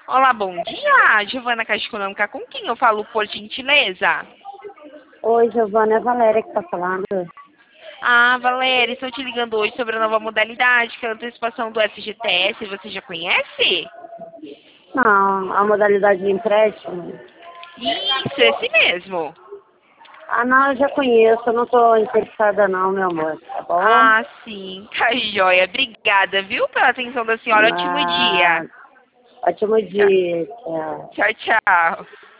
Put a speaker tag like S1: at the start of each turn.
S1: Olá, bom dia. Giovana Caixa Econômica, com quem eu falo, por gentileza?
S2: Oi, Giovana, é a Valéria que está falando.
S1: Ah, Valéria, estou te ligando hoje sobre a nova modalidade, que é a antecipação do FGTS. Você já conhece?
S2: Não, a modalidade de empréstimo.
S1: Isso, esse mesmo.
S2: Ah, não, eu já conheço, eu não estou interessada não, meu amor, tá bom?
S1: Ah, sim, tá joia. Obrigada, viu, pela atenção da senhora. Ótimo dia.
S2: Ótimo
S1: Tchau,
S2: dia, tchau.
S1: tchau. Tchau.